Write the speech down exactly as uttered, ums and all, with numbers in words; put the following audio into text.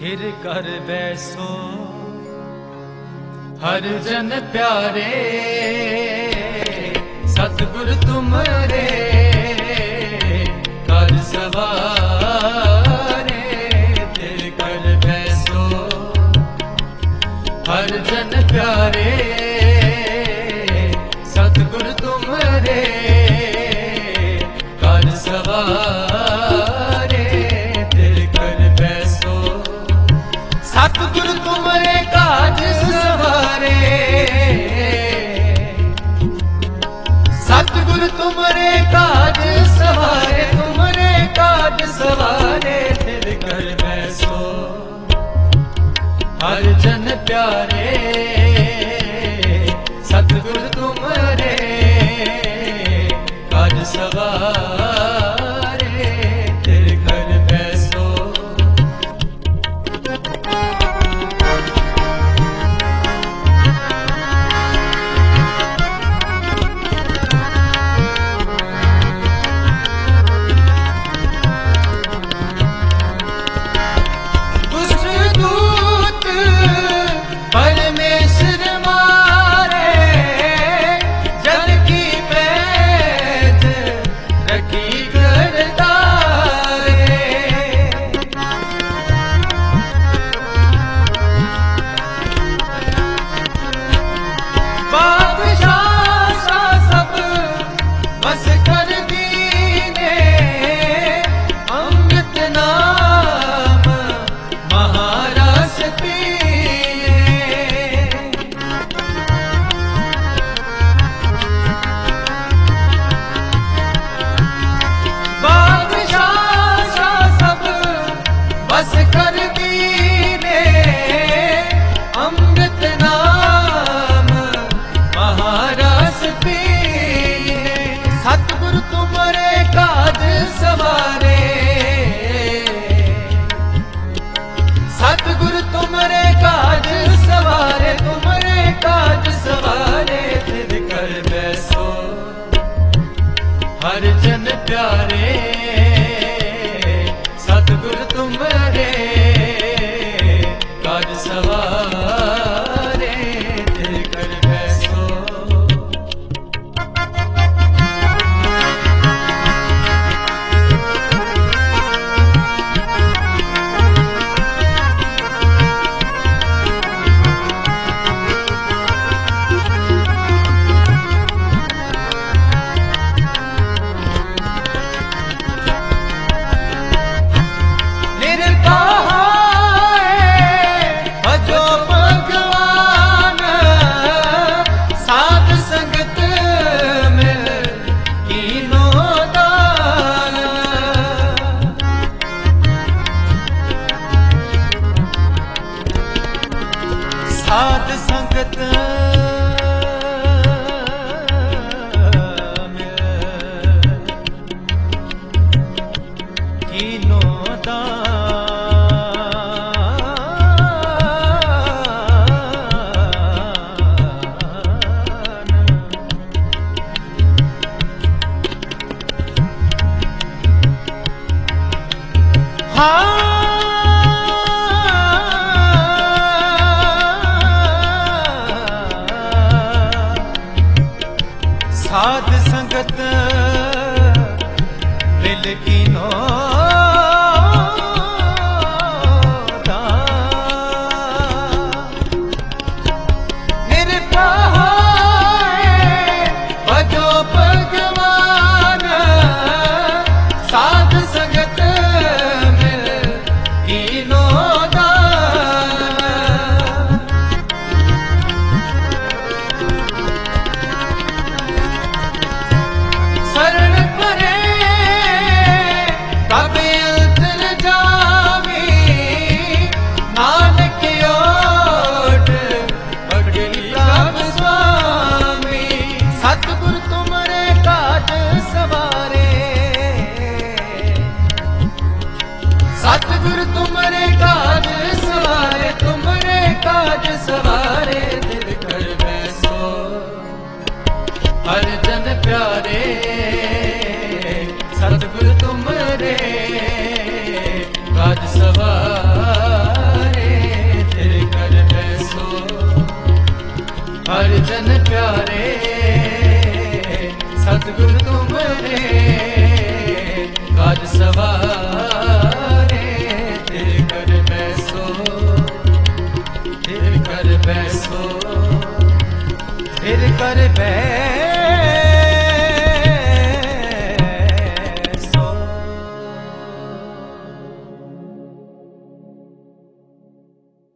स्थिर कर बैसो हर जन प्यारे, सतगुर तुमरे कर सवारे। स्थिर कर बैसो हर जन प्यारे, सतगुर तुमरे कर सवारे। स्थिर कर बैसो सतगुर तुमरे काज सवारे, सतगुर तुमरे काज सवारे, तुमरे काज सवारे। स्थिर कर बैसो हर जन प्यारे, सतगुर तुमरे काज सवारे। स्थिर कर बैसो हर जन प्यारे, सतगुर तुमरे काज सवारे। स्थिर कर बैसो साध संगत कीनो दान। हाँ साध संगत मिल कीनो भजो भगवान। साध संगत मिल कीनो शरण परे हर जन प्यारे सतगुरु तुमरे काज सवारे।